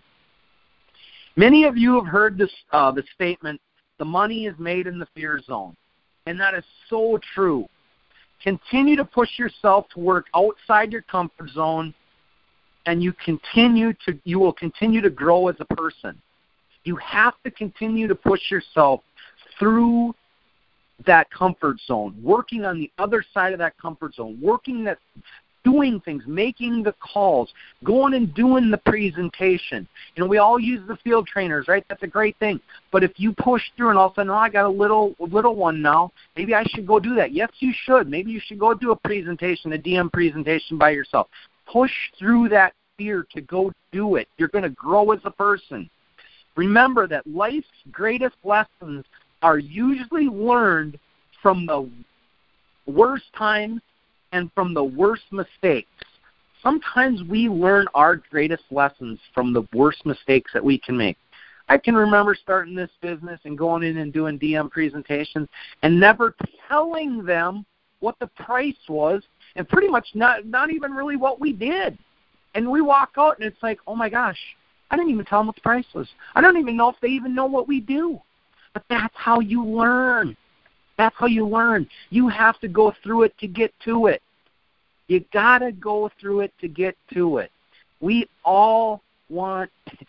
many of you have heard this, the statement, the money is made in the fear zone. And that is so true. Continue to push yourself to work outside your comfort zone, and you will continue to grow as a person. You have to continue to push yourself through that comfort zone, working on the other side of that comfort zone, doing things, making the calls, going and doing the presentation. We all use the field trainers, right? That's a great thing. But if you push through and all of a sudden, I got a little one now, maybe I should go do that. Yes, you should. Maybe you should go do a presentation, a DM presentation by yourself. Push through that fear to go do it. You're going to grow as a person. Remember that life's greatest lessons are usually learned from the worst times and from the worst mistakes. Sometimes we learn our greatest lessons from the worst mistakes that we can make. I can remember starting this business and going in and doing DM presentations and never telling them what the price was and pretty much not even really what we did. And we walk out and it's like, oh my gosh, I didn't even tell them what the price was. I don't even know if they even know what we do. But that's how you learn. That's how you learn. You have to go through it to get to it. You got to go through it to get to it. We all want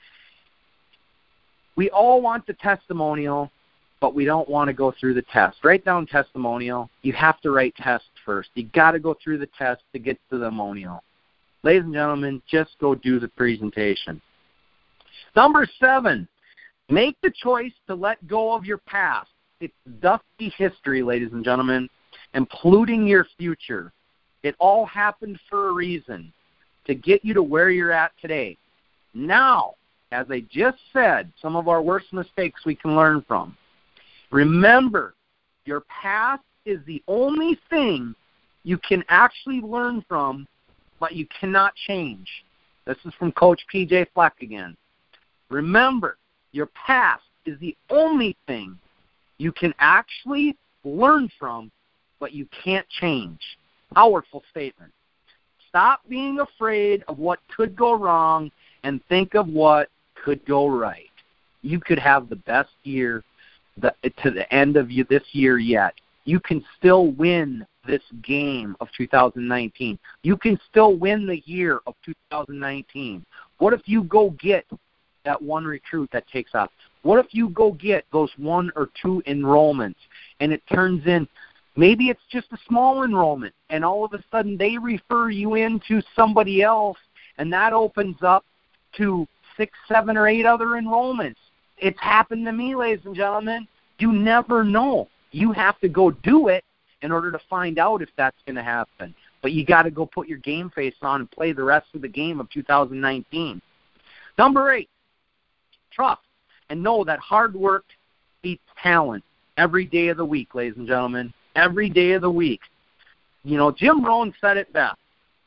the testimonial, but we don't want to go through the test. Write down testimonial. You have to write test first. You got to go through the test to get to the testimonial. Ladies and gentlemen, just go do the presentation. Number 7. Make the choice to let go of your past. It's dusty history, ladies and gentlemen, and polluting your future. It all happened for a reason, to get you to where you're at today. Now, as I just said, some of our worst mistakes we can learn from. Remember, your past is the only thing you can actually learn from, but you cannot change. This is from Coach P.J. Fleck again. Remember, your past is the only thing you can actually learn from, but you can't change. Powerful statement. Stop being afraid of what could go wrong and think of what could go right. You could have the best year to the end of this year yet. You can still win this game of 2019. You can still win the year of 2019. What if you go get that one recruit that takes off? What if you go get those 1 or 2 enrollments and it turns in, maybe it's just a small enrollment and all of a sudden they refer you into somebody else and that opens up to 6, 7, or 8 other enrollments. It's happened to me, ladies and gentlemen. You never know. You have to go do it in order to find out if that's going to happen. But you got to go put your game face on and play the rest of the game of 2019. Number 8, trust and know that hard work beats talent. every day of the week, ladies and gentlemen. Every day of the week. You know, Jim Rohn said it best.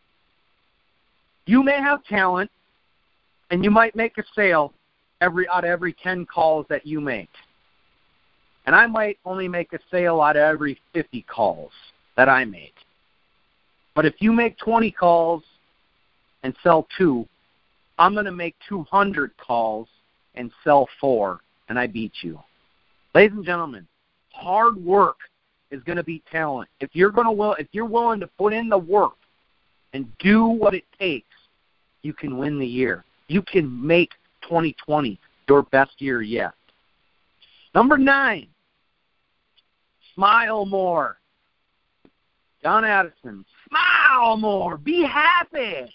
You may have talent, and you might make a sale out of every 10 calls that you make. And I might only make a sale out of every 50 calls that I make. But if you make 20 calls and sell 2, I'm going to make 200 calls and sell 4, and I beat you. Ladies and gentlemen, hard work is going to beat talent. If you're willing to put in the work and do what it takes, you can win the year. You can make 2020 your best year yet. Number 9, smile more. John Addison, smile more. Be happy.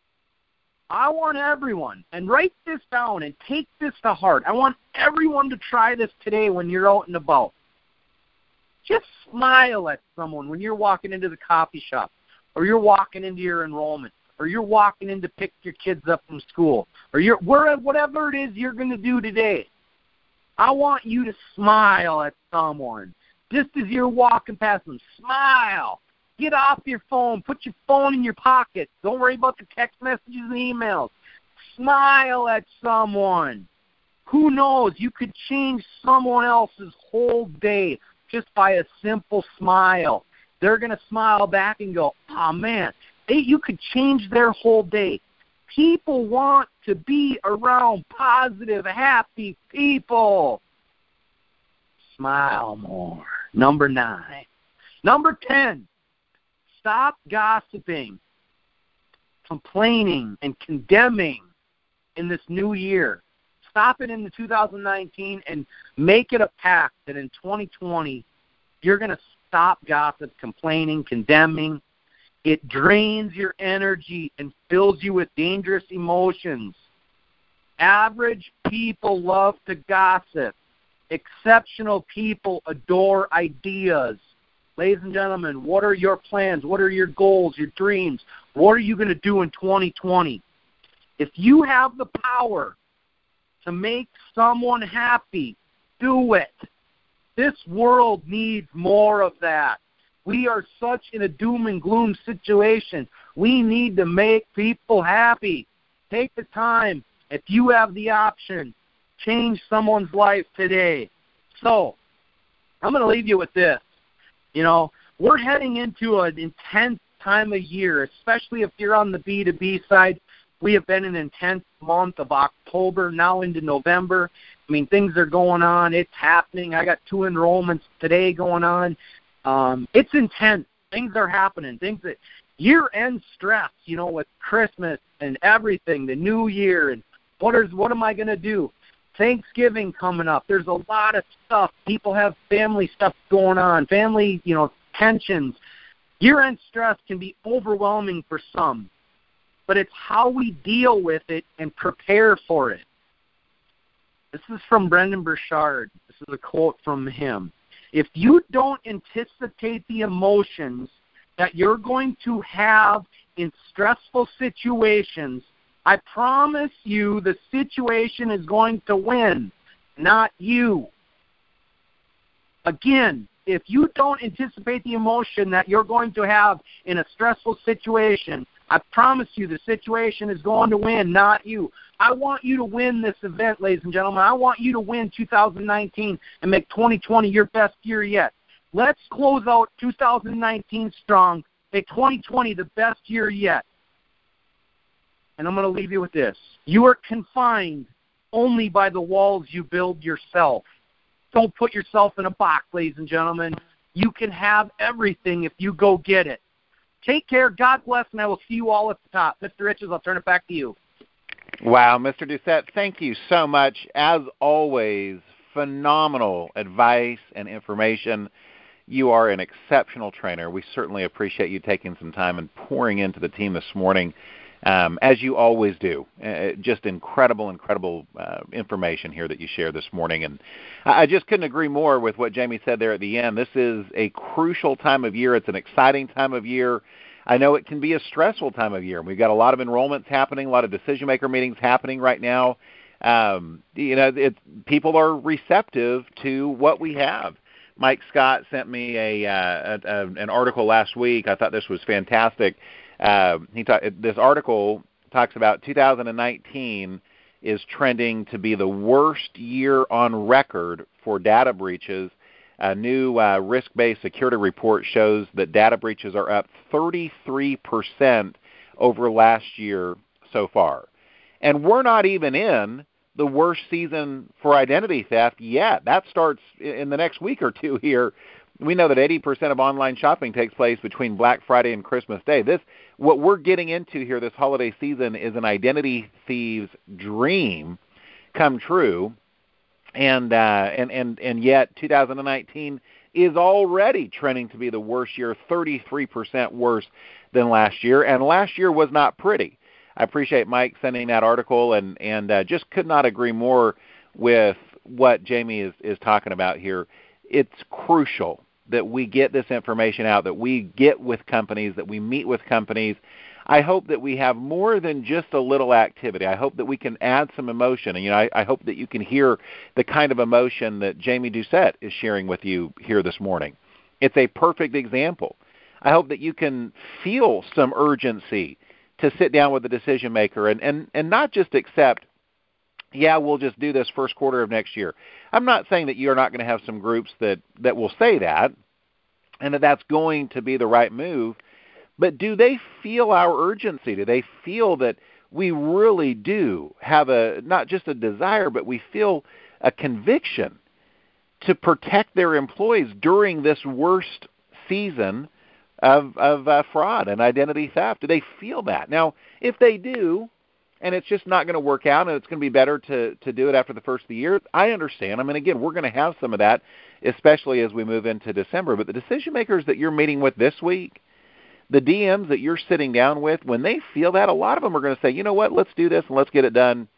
I want everyone, and write this down and take this to heart. I want everyone to try this today when you're out and about. Just smile at someone when you're walking into the coffee shop, or you're walking into your enrollment, or you're walking in to pick your kids up from school, or whatever it is you're going to do today. I want you to smile at someone. Just as you're walking past them, smile. Get off your phone. Put your phone in your pocket. Don't worry about the text messages and emails. Smile at someone. Who knows? You could change someone else's whole day just by a simple smile. They're going to smile back and go, oh, man, you could change their whole day. People want to be around positive, happy people. Smile more. Number 9. Number 10. Stop gossiping, complaining, and condemning in this new year. Stop it in the 2019 and make it a pact that in 2020 you're going to stop gossip, complaining, condemning. It drains your energy and fills you with dangerous emotions. Average people love to gossip. Exceptional people adore ideas. Ladies and gentlemen, what are your plans? What are your goals, your dreams? What are you going to do in 2020? If you have the power to make someone happy, do it. This world needs more of that. We are such in a doom and gloom situation. We need to make people happy. Take the time. If you have the option, change someone's life today. So, I'm going to leave you with this. You know, we're heading into an intense time of year, especially if you're on the B2B side. We have been in an intense month of October, now into November. I mean, things are going on. It's happening. I got 2 enrollments today going on. It's intense. Things are happening. Things that year-end stress, you know, with Christmas and everything, the new year, and what am I going to do? Thanksgiving coming up. There's a lot of stuff. People have family stuff going on, family, you know, tensions. Year-end stress can be overwhelming for some, but it's how we deal with it and prepare for it. This is from Brendan Burchard. This is a quote from him. If you don't anticipate the emotions that you're going to have in stressful situations, I promise you the situation is going to win, not you. Again, if you don't anticipate the emotion that you're going to have in a stressful situation, I promise you the situation is going to win, not you. I want you to win this event, ladies and gentlemen. I want you to win 2019 and make 2020 your best year yet. Let's close out 2019 strong, make 2020 the best year yet. And I'm going to leave you with this. You are confined only by the walls you build yourself. Don't put yourself in a box, ladies and gentlemen. You can have everything if you go get it. Take care. God bless, and I will see you all at the top. Mr. Riches, I'll turn it back to you. Wow, Mr. Doucette, thank you so much. As always, phenomenal advice and information. You are an exceptional trainer. We certainly appreciate you taking some time and pouring into the team this morning. As you always do. Just incredible information here that you share this morning. And I just couldn't agree more with what Jamie said there at the end. This is a crucial time of year. It's an exciting time of year. I know it can be a stressful time of year. We've got a lot of enrollments happening, a lot of decision-maker meetings happening right now. People are receptive to what we have. Mike Scott sent me an article last week. I thought this was fantastic. This article talks about 2019 is trending to be the worst year on record for data breaches. A new risk-based security report shows that data breaches are up 33% over last year so far. And we're not even in the worst season for identity theft yet. That starts in the next week or two here. We know that 80% of online shopping takes place between Black Friday and Christmas Day. What we're getting into here this holiday season is an identity thief's dream come true. And yet 2019 is already trending to be the worst year, 33% worse than last year. And last year was not pretty. I appreciate Mike sending that article and just could not agree more with what Jamie is talking about here. It's crucial that we get this information out, that we get with companies, that we meet with companies. I hope that we have more than just a little activity. I hope that we can add some emotion. And, I hope that you can hear the kind of emotion that Jamie Doucette is sharing with you here this morning. It's a perfect example. I hope that you can feel some urgency to sit down with the decision maker and not just accept, yeah, we'll just do this first quarter of next year. I'm not saying that you're not going to have some groups that will say that and that that's going to be the right move, but do they feel our urgency? Do they feel that we really do have not just a desire, but we feel a conviction to protect their employees during this worst season of fraud and identity theft? Do they feel that? Now, if they do, and it's just not going to work out and it's going to be better to do it after the first of the year, I understand. I mean, again, we're going to have some of that, especially as we move into December. But the decision makers that you're meeting with this week, the DMs that you're sitting down with, when they feel that, a lot of them are going to say, you know what, let's do this and let's get it done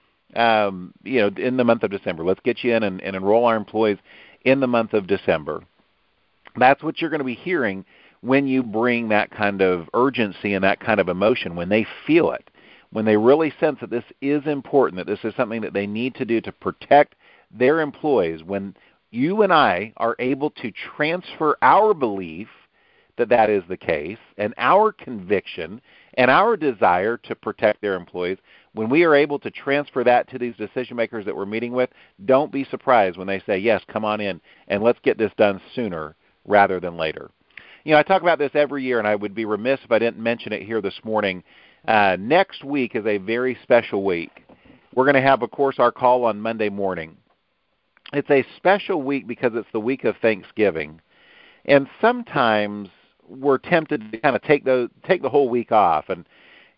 in the month of December. Let's get you in and enroll our employees in the month of December. That's what you're going to be hearing when you bring that kind of urgency and that kind of emotion, when they feel it, when they really sense that this is important, that this is something that they need to do to protect their employees, when you and I are able to transfer our belief that that is the case and our conviction and our desire to protect their employees, when we are able to transfer that to these decision makers that we're meeting with, don't be surprised when they say, yes, come on in and let's get this done sooner rather than later. I talk about this every year, and I would be remiss if I didn't mention it here this morning. Next week is a very special week. We're going to have, of course, our call on Monday morning. It's a special week because it's the week of Thanksgiving. And sometimes we're tempted to kind of take the whole week off. And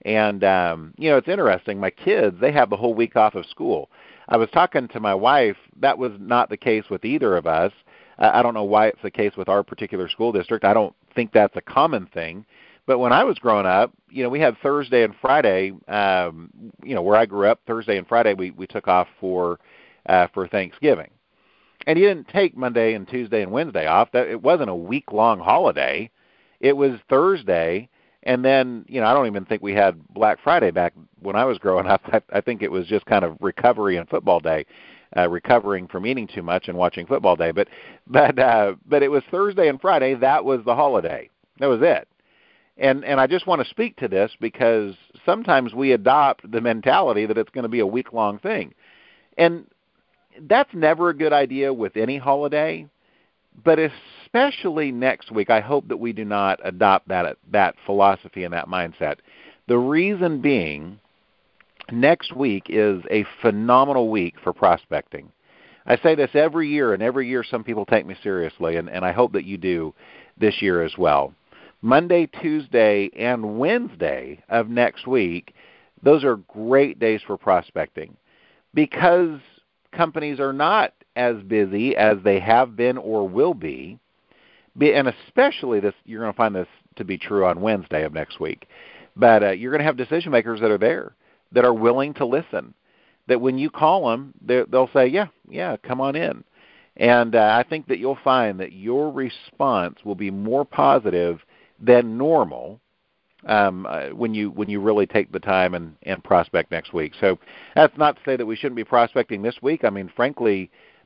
it's interesting. My kids, they have the whole week off of school. I was talking to my wife. That was not the case with either of us. I don't know why it's the case with our particular school district. I don't think that's a common thing. But when I was growing up, we had Thursday and Friday, where I grew up, Thursday and Friday we took off for Thanksgiving. And you didn't take Monday and Tuesday and Wednesday off. It wasn't a week-long holiday. It was Thursday, and then, I don't even think we had Black Friday back when I was growing up. I think it was just kind of recovery and football day. Recovering from eating too much and watching football day, but it was Thursday and Friday. That was the holiday. That was it. And I just want to speak to this because sometimes we adopt the mentality that it's going to be a week-long thing, and that's never a good idea with any holiday. But especially next week, I hope that we do not adopt that philosophy and that mindset. The reason being, next week is a phenomenal week for prospecting. I say this every year, and every year some people take me seriously, and I hope that you do this year as well. Monday, Tuesday, and Wednesday of next week, those are great days for prospecting because companies are not as busy as they have been or will be, and especially this, you're going to find this to be true on Wednesday of next week. But you're going to have decision makers that are there, that are willing to listen, that when you call them, they'll say, yeah, come on in. And I think that you'll find that your response will be more positive than normal when you really take the time and prospect next week. So that's not to say that we shouldn't be prospecting this week. I mean, frankly,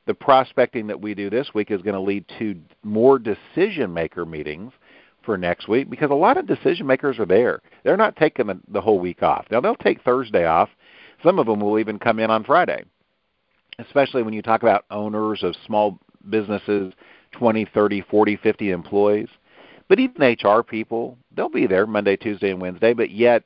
the prospecting that we do this week is going to lead to more decision-maker meetings for next week, because a lot of decision makers are there. They're not taking the whole week off. Now, they'll take Thursday off. Some of them will even come in on Friday, especially when you talk about owners of small businesses, 20, 30, 40, 50 employees. But even HR people, they'll be there Monday, Tuesday, and Wednesday, but yet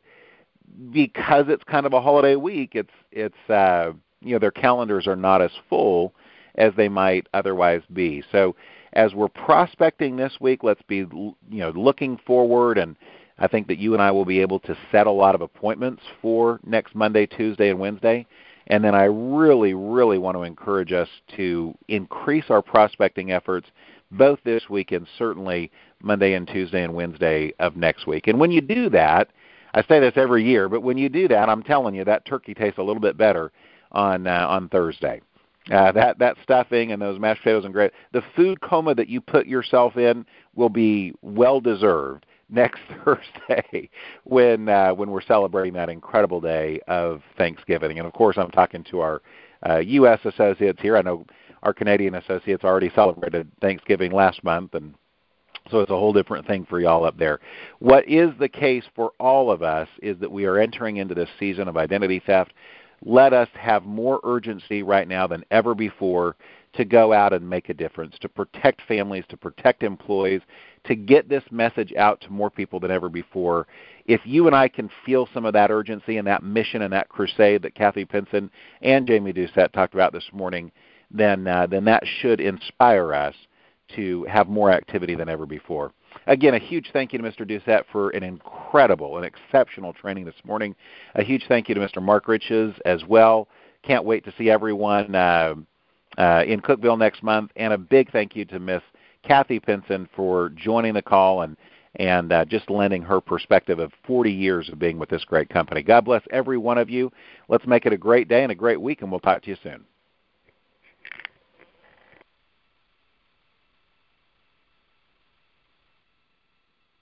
because it's kind of a holiday week, it's their calendars are not as full as they might otherwise be. So as we're prospecting this week, let's be looking forward, and I think that you and I will be able to set a lot of appointments for next Monday, Tuesday, and Wednesday. And then I really, really want to encourage us to increase our prospecting efforts both this week and certainly Monday and Tuesday and Wednesday of next week. And when you do that, I say this every year, but when you do that, I'm telling you, that turkey tastes a little bit better on Thursday. That stuffing and those mashed potatoes and gravy, the food coma that you put yourself in will be well-deserved next Thursday when we're celebrating that incredible day of Thanksgiving. And, of course, I'm talking to our U.S. associates here. I know our Canadian associates already celebrated Thanksgiving last month, and so it's a whole different thing for y'all up there. What is the case for all of us is that we are entering into this season of identity theft. Let us have more urgency right now than ever before to go out and make a difference, to protect families, to protect employees, to get this message out to more people than ever before. If you and I can feel some of that urgency and that mission and that crusade that Kathy Pinson and Jamie Doucette talked about this morning, then that should inspire us to have more activity than ever before. Again, a huge thank you to Mr. Doucette for an incredible and exceptional training this morning. A huge thank you to Mr. Mark Riches as well. Can't wait to see everyone in Cookeville next month. And a big thank you to Miss Kathy Pinson for joining the call and just lending her perspective of 40 years of being with this great company. God bless every one of you. Let's make it a great day and a great week, and we'll talk to you soon.